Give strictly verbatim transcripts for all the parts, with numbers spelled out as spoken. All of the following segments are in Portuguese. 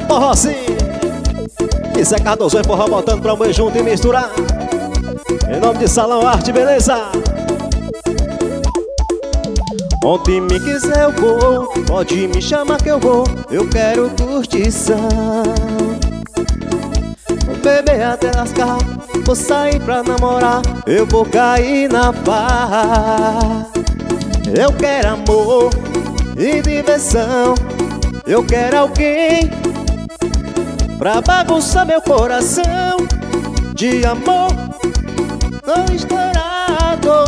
forró sim. E Zé Cardoso e forró botando pra moer junto e misturar. Em nome de Salão Arte, beleza? Onde me quiser eu vou, pode me chamar que eu vou. Eu quero curtição. Vou beber até lascar, vou sair pra namorar, eu vou cair na farra. Eu quero amor e diversão, eu quero alguém pra bagunçar meu coração. De amor tô estourado.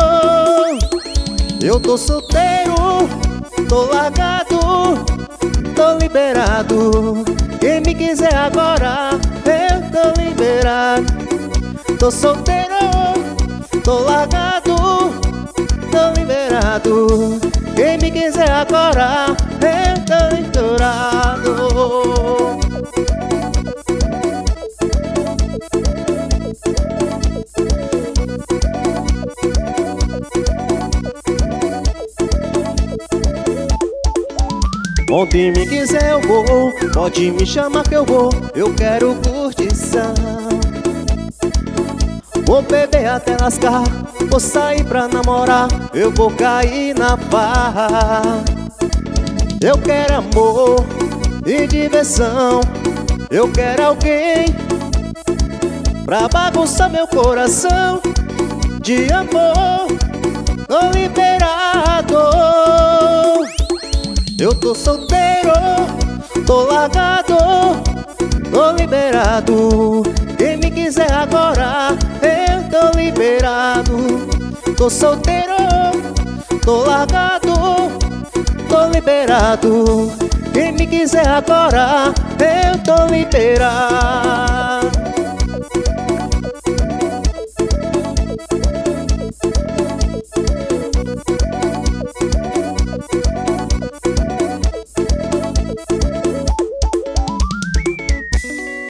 Eu tô solteiro, tô largado, tô liberado. Quem me quiser agora, eu tô liberado. Tô solteiro, tô largado, tô liberado. Quem me quiser agora, eu tô estourado. Onde me quiser eu vou, pode me chamar que eu vou. Eu quero curtição. Vou beber até lascar, vou sair pra namorar, eu vou cair na farra. Eu quero amor e diversão, eu quero alguém pra bagunçar meu coração. De amor tô liberado. Eu tô solteiro, tô largado, tô liberado. Quem me quiser agora, eu tô liberado. Tô solteiro, tô largado, tô liberado. Quem me quiser agora, eu tô liberado.